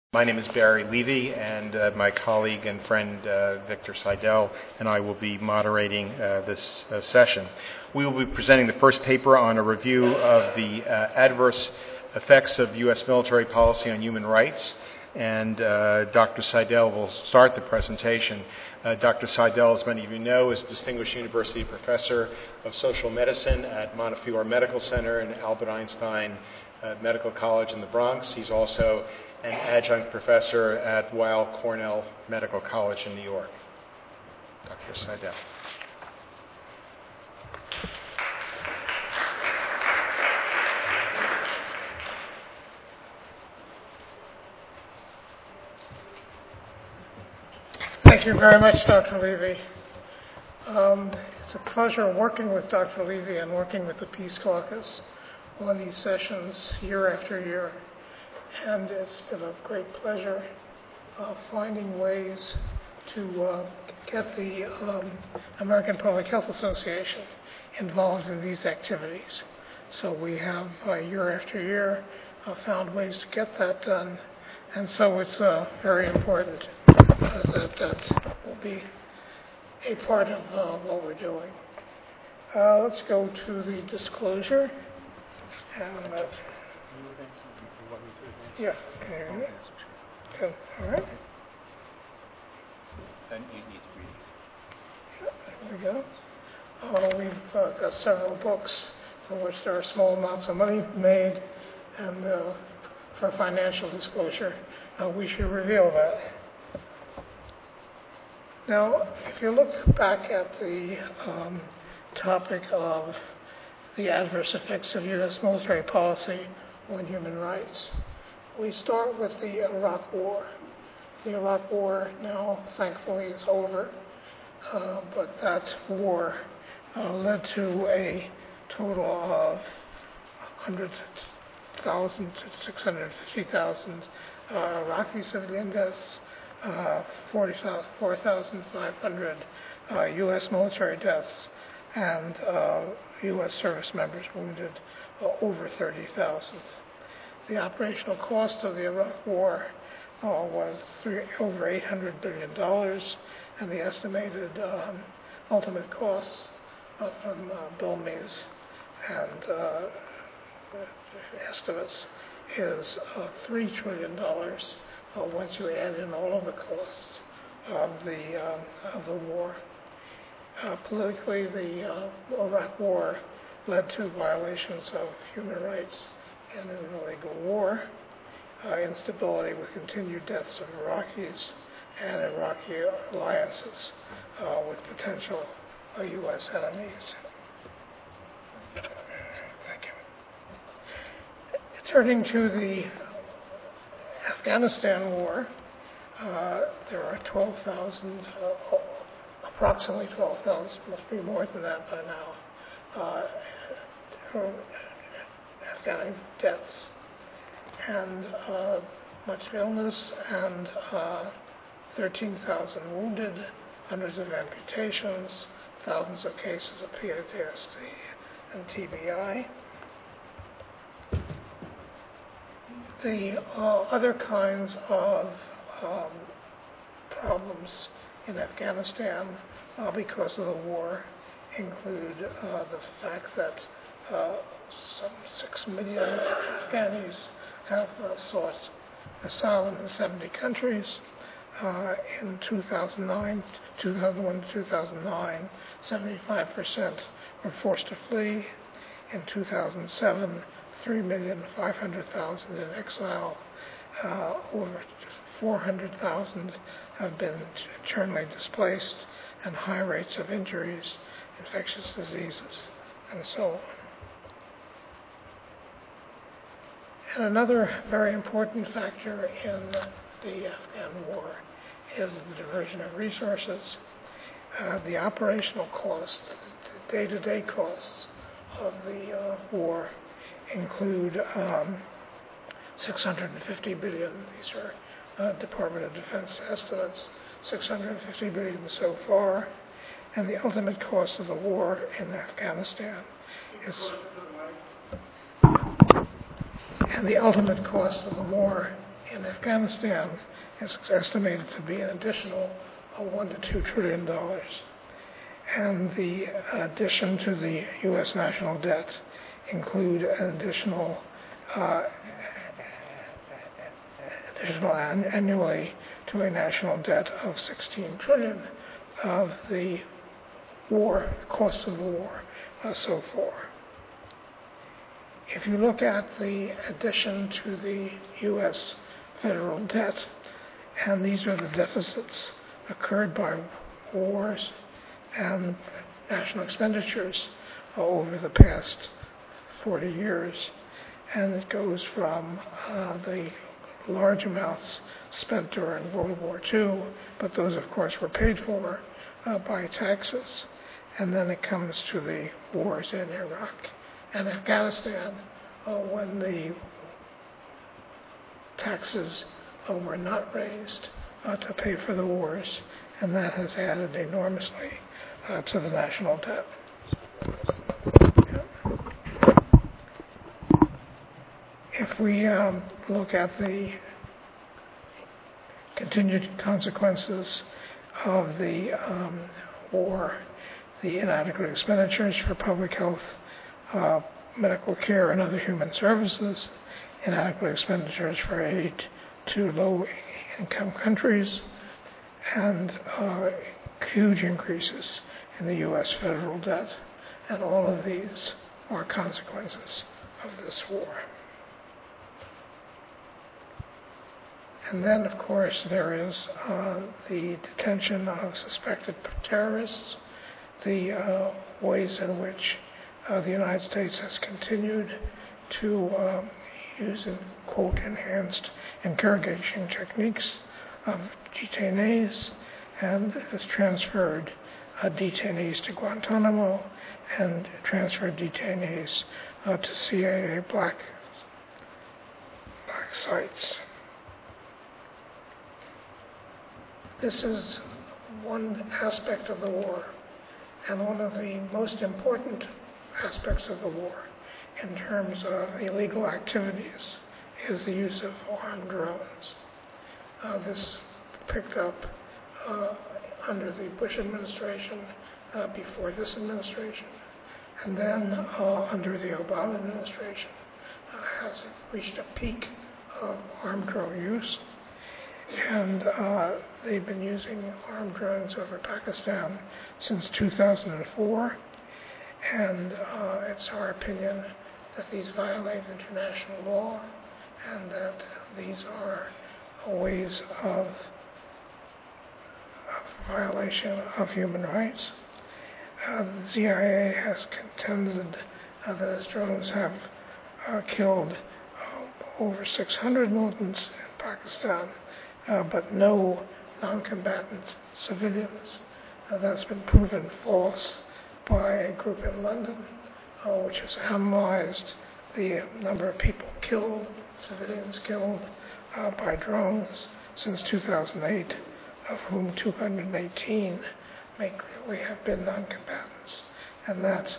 My name is Barry Levy, and my colleague and friend Victor Seidel and I will be moderating this session. We will be presenting the first paper on a review of the adverse effects of U.S. military policy on human rights, and Dr. Seidel will start the presentation. Dr. Seidel, as many of you know, is a Distinguished University Professor of Social Medicine at Montefiore Medical Center and Albert Einstein Medical College in the Bronx. He's also an adjunct professor at Weill Cornell Medical College in New York. Dr. Seidel. Thank you very much, Dr. Levy. It's a pleasure working with Dr. Levy and working with the Peace Caucus on these sessions year after year. And it's been a great pleasure finding ways to get the American Public Health Association involved in these activities. So we have, year after year, found ways to get that done. And so it's very important that will be a part of what we're doing. Let's go to the disclosure. And, yeah, can you hear me? Good. All right. Then you need to read. There we go. We've got several books for which there are small amounts of money made, and for financial disclosure, we should reveal that. Now, if you look back at the topic of the adverse effects of U.S. military policy on human rights, we start with the Iraq War. The Iraq War now, thankfully, is over, but that war led to a total of 100,000 to 650,000 Iraqi civilian deaths, 4,500 U.S. military deaths, and U.S. service members wounded over 30,000. The operational cost of the Iraq War was over $800 billion, and the estimated ultimate costs from Bill Mees and estimates is $3 trillion once you add in all of the costs of the war. Politically, the Iraq War led to violations of human rights and an illegal war, instability with continued deaths of Iraqis, and Iraqi alliances with potential U.S. enemies. Thank you. Turning to the Afghanistan war, there are 12,000, approximately 12,000, must be more than that by now, Afghan deaths, and much illness, and 13,000 wounded, hundreds of amputations, thousands of cases of PTSD and TBI. The other kinds of problems in Afghanistan because of the war include the fact that some 6 million Afghanis have sought asylum in 70 countries. In 2001 to 2009, 75% were forced to flee. In 2007, 3,500,000 in exile. Over 400,000 have been internally displaced, and high rates of injuries, infectious diseases, and so on. And another very important factor in the Afghan war is the diversion of resources. The operational costs, the day-to-day costs of the war include $650 billion. These are Department of Defense estimates, $650 billion so far. And the ultimate cost of the war in Afghanistan is And the ultimate cost of the war in Afghanistan is estimated to be an additional $1 to $2 trillion. And the addition to the U.S. national debt include an additional annually to a national debt of $16 trillion of the war, cost of the war so far. If you look at the addition to the U.S. federal debt, and these are the deficits occurred by wars and national expenditures over the past 40 years, and it goes from the large amounts spent during World War II, but those, of course, were paid for by taxes. And then it comes to the wars in Iraq and Afghanistan when the taxes were not raised to pay for the wars, and that has added enormously to the national debt. If we look at the continued consequences of the war, the inadequate expenditures for public health, medical care, and other human services, inadequate expenditures for aid to low-income countries, and huge increases in the U.S. federal debt. And all of these are consequences of this war. And then, of course, there is the detention of suspected terrorists, the ways in which the United States has continued to use, quote, enhanced interrogation techniques of detainees, and has transferred detainees to Guantanamo and transferred detainees to CIA black sites. This is one aspect of the war, and one of the most important aspects of the war in terms of illegal activities is the use of armed drones. This picked up under the Bush administration, before this administration, and then under the Obama administration has reached a peak of armed drone use. And they've been using armed drones over Pakistan since 2004. And it's our opinion that these violate international law and that these are ways of violation of human rights. The CIA has contended that its drones have killed over 600 militants in Pakistan, but no non-combatant civilians. That's been proven false by a group in London, which has analyzed the number of people killed, civilians killed by drones since 2008, of whom 218 may clearly have been non-combatants, and that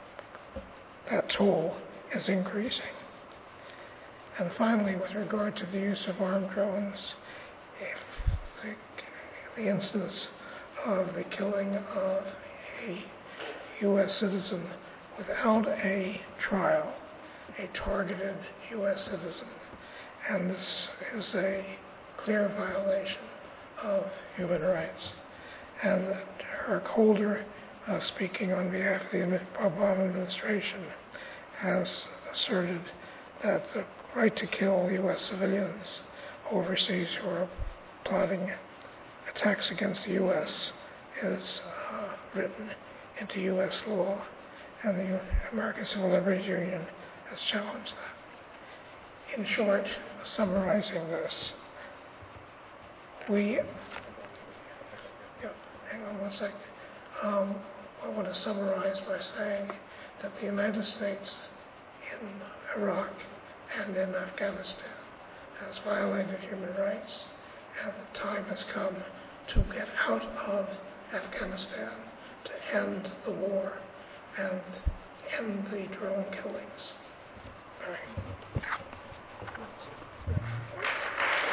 toll is increasing. And finally, with regard to the use of armed drones, if the instance of the killing of a U.S. citizen without a trial, a targeted U.S. citizen, and this is a clear violation of human rights. And Eric Holder, speaking on behalf of the Obama administration, has asserted that the right to kill U.S. civilians overseas who are plotting attacks against the U.S. is written into U.S. law, and the American Civil Liberties Union has challenged that. In short, summarizing this, hang on one second. I want to summarize by saying that the United States in Iraq and in Afghanistan has violated human rights, and the time has come to get out of Afghanistan, to end the war and end the drone killings. All right.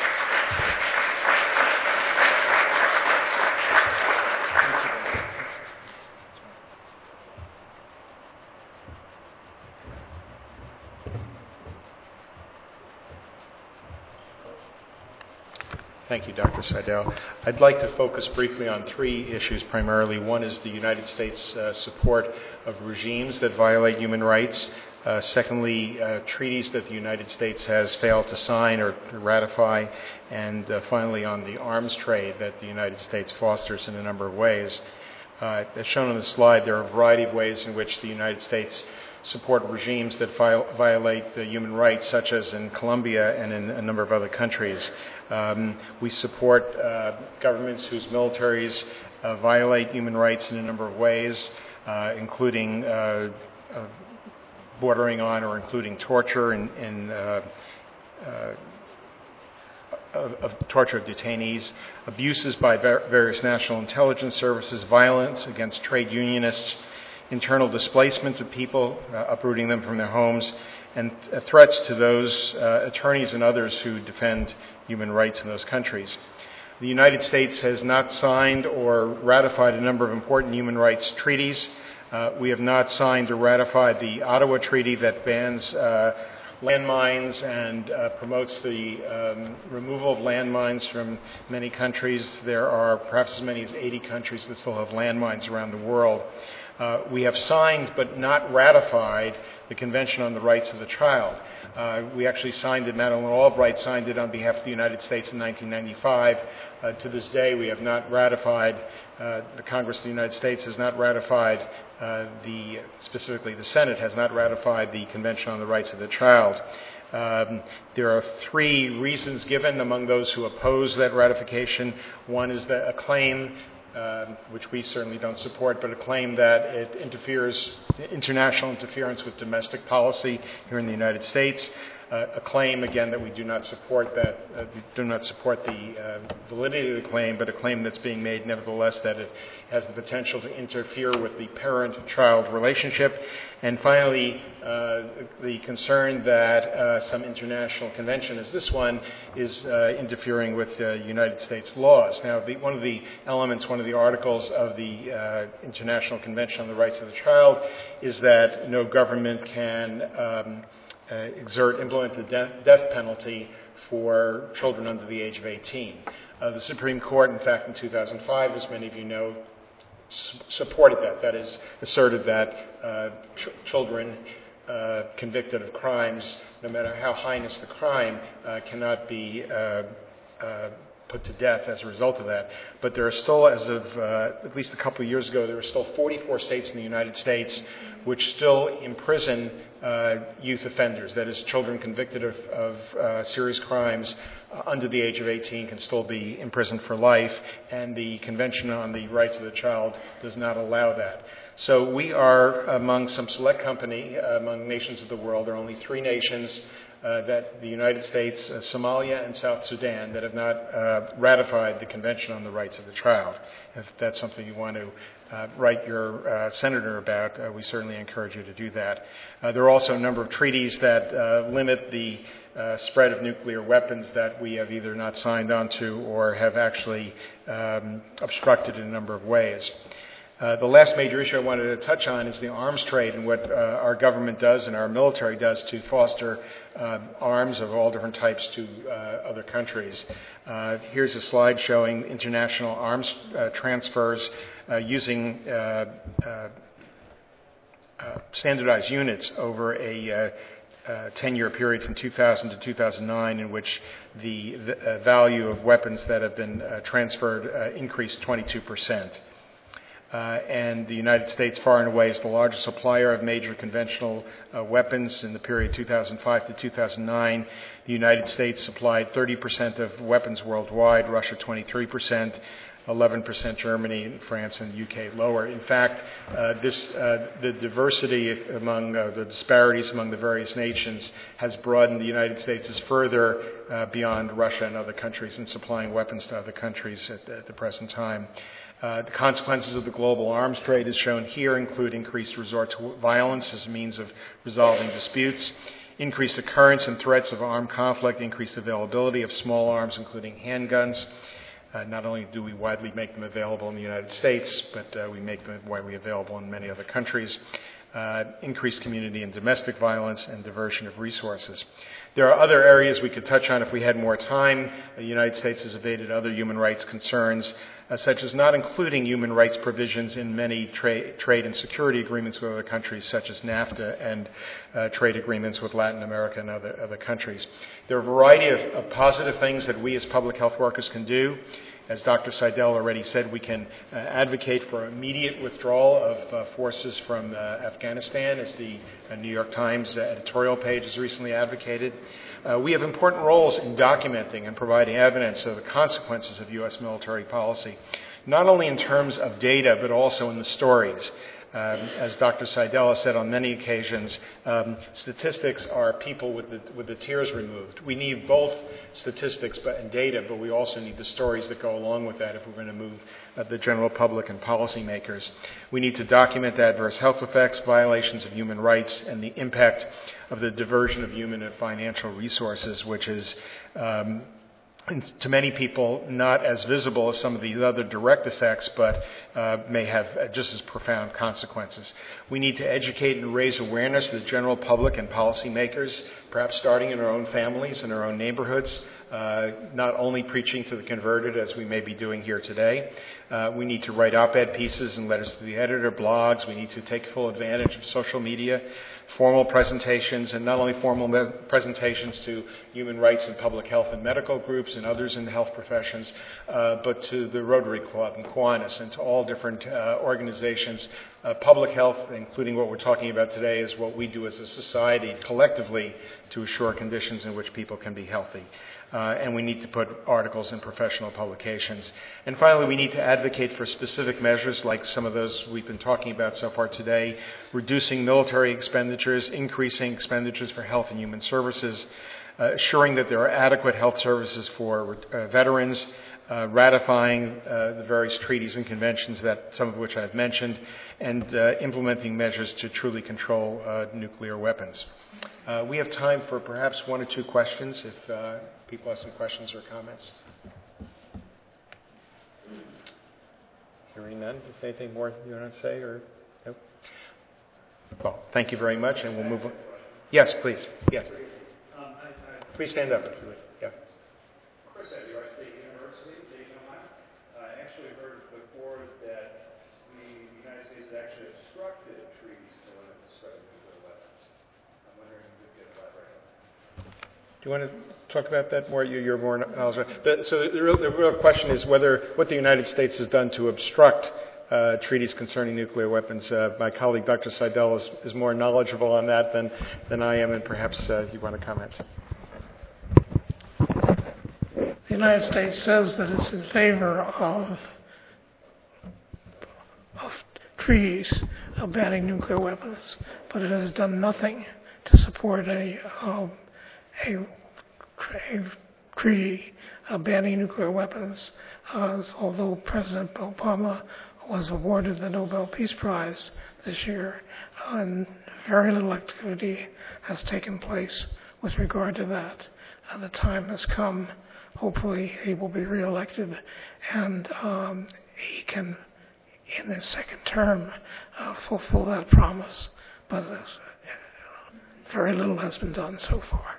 Thank you, Dr. Seidel. I'd like to focus briefly on three issues primarily. One is the United States' support of regimes that violate human rights. Secondly, treaties that the United States has failed to sign or to ratify. And finally, on the arms trade that the United States fosters in a number of ways. As shown on the slide, there are a variety of ways in which the United States support regimes that violate the human rights, such as in Colombia and in a number of other countries. We support governments whose militaries violate human rights in a number of ways, including bordering on or including torture of torture of detainees, abuses by various national intelligence services, violence against trade unionists, internal displacement of people, uprooting them from their homes, and threats to those attorneys and others who defend human rights in those countries. The United States has not signed or ratified a number of important human rights treaties. We have not signed or ratified the Ottawa Treaty that bans landmines and promotes the removal of landmines from many countries. There are perhaps as many as 80 countries that still have landmines around the world. We have signed but not ratified the Convention on the Rights of the Child. We actually signed it, Madeleine Albright signed it on behalf of the United States in 1995. To this day, we have not ratified, the Congress of the United States has not ratified, specifically the Senate has not ratified the Convention on the Rights of the Child. There are three reasons given among those who oppose that ratification. One is a claim, which we certainly don't support, but a claim that it interferes, international interference with domestic policy here in the United States. A claim, again, that we do not support the validity of the claim, but a claim that's being made nevertheless that it has the potential to interfere with the parent-child relationship. And finally, the concern that some international convention as this one is interfering with United States laws. Now, one of the articles of the International Convention on the Rights of the Child is that no government can implement the death penalty for children under the age of 18. The Supreme Court, in fact, in 2005, as many of you know, supported that. That is, asserted that children convicted of crimes, no matter how heinous the crime, cannot be put to death as a result of that. But there are still, as of at least a couple of years ago, there are still 44 states in the United States which still imprison youth offenders. That is, children convicted of serious crimes under the age of 18 can still be imprisoned for life, and the Convention on the Rights of the Child does not allow that. So we are among some select company, among nations of the world. There are only three nations, that the United States, Somalia, and South Sudan, that have not ratified the Convention on the Rights of the Child. If that's something you want to write your senator about, we certainly encourage you to do that. There are also a number of treaties that limit the spread of nuclear weapons that we have either not signed onto or have actually obstructed in a number of ways. The last major issue I wanted to touch on is the arms trade and what our government does and our military does to foster arms of all different types to other countries. Here's a slide showing international arms transfers using standardized units over a 10-year period from 2000 to 2009, in which the value of weapons that have been transferred increased 22%. And the United States, far and away, is the largest supplier of major conventional weapons. In the period 2005 to 2009, the United States supplied 30% of weapons worldwide, Russia 23%, 11% Germany, France, and the UK lower. In fact, the diversity among the disparities among the various nations has broadened the United States further beyond Russia and other countries in supplying weapons to other countries at the present time. The consequences of the global arms trade, as shown here, include increased resort to violence as a means of resolving disputes, increased occurrence and threats of armed conflict, increased availability of small arms, including handguns. Not only do we widely make them available in the United States, but we make them widely available in many other countries. increased community and domestic violence, and diversion of resources. There are other areas we could touch on if we had more time. The United States has evaded other human rights concerns, such as not including human rights provisions in many trade and security agreements with other countries, such as NAFTA and trade agreements with Latin America and other countries. There are a variety of positive things that we as public health workers can do. As Dr. Seidel already said, we can advocate for immediate withdrawal of forces from Afghanistan, as the New York Times editorial page has recently advocated. We have important roles in documenting and providing evidence of the consequences of U.S. military policy, not only in terms of data, but also in the stories. As Dr. Seidel has said on many occasions, statistics are people with the tears removed. We need both statistics and data, but we also need the stories that go along with that if we're going to move the general public and policymakers. We need to document the adverse health effects, violations of human rights, and the impact of the diversion of human and financial resources, which is to many people not as visible as some of the other direct effects, but may have just as profound consequences. We need to educate and raise awareness to the general public and policymakers, perhaps starting in our own families and our own neighborhoods, not only preaching to the converted as we may be doing here today. We need to write op-ed pieces and letters to the editor, blogs. We need to take full advantage of social media, formal presentations, and not only formal presentations to human rights and public health and medical groups and others in the health professions, but to the Rotary Club and Kiwanis and to all different organizations. Public health, including what we're talking about today, is what we do as a society collectively to assure conditions in which people can be healthy. And we need to put articles in professional publications. And finally, we need to advocate for specific measures like some of those we've been talking about so far today, reducing military expenditures, increasing expenditures for health and human services, assuring that there are adequate health services for veterans, ratifying the various treaties and conventions, that some of which I've mentioned, and implementing measures to truly control nuclear weapons. We have time for perhaps one or two questions if people have some questions or comments. Hearing none, is there anything more you want to say? Or no? Well, thank you very much, and we'll move on. Yes, please. Yes. Please stand up if you would. Yeah. Chris at New York State University, Dayton, Ohio. I actually heard before that the United States has actually obstructed treaties to limit the spread of nuclear weapons. I'm wondering if you could elaborate on that. Do you want to talk about that more? You're more knowledgeable. So the real question is what the United States has done to obstruct treaties concerning nuclear weapons. My colleague, Dr. Seidel, is more knowledgeable on that than I am, and perhaps you want to comment. The United States says that it's in favor of treaties banning nuclear weapons, but it has done nothing to support a treaty banning nuclear weapons, although President Obama was awarded the Nobel Peace Prize this year, and very little activity has taken place with regard to that. The time has come. Hopefully he will be reelected, and he can, in his second term, fulfill that promise. But very little has been done so far.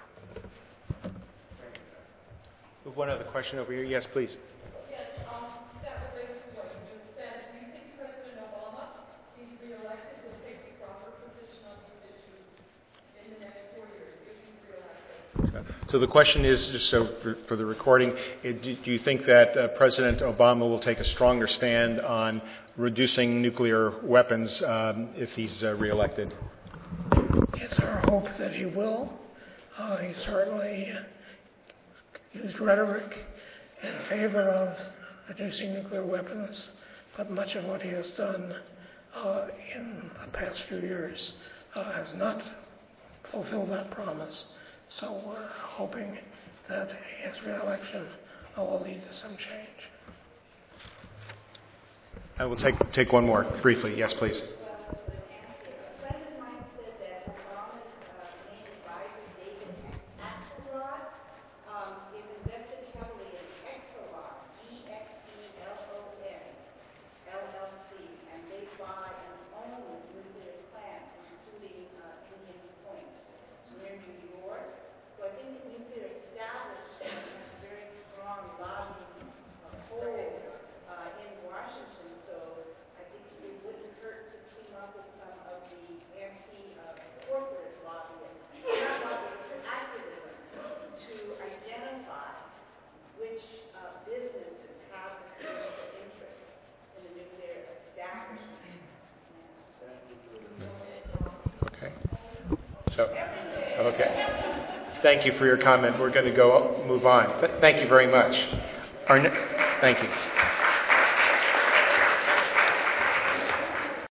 One other question over here. Yes, please. Yes, that relates to what you just said. Do you think President Obama, if he's reelected, will take a stronger position on these issues in the next 4 years if he's reelected? So the question is, just so for the recording, do you think that President Obama will take a stronger stand on reducing nuclear weapons if he's reelected? It's our hope that he will. He certainly used rhetoric in favor of reducing nuclear weapons, but much of what he has done in the past few years has not fulfilled that promise. So we're hoping that his re-election will lead to some change. I will take one more briefly. Yes, please. So, okay. Thank you for your comment. We're going to move on. Thank you very much. Thank you.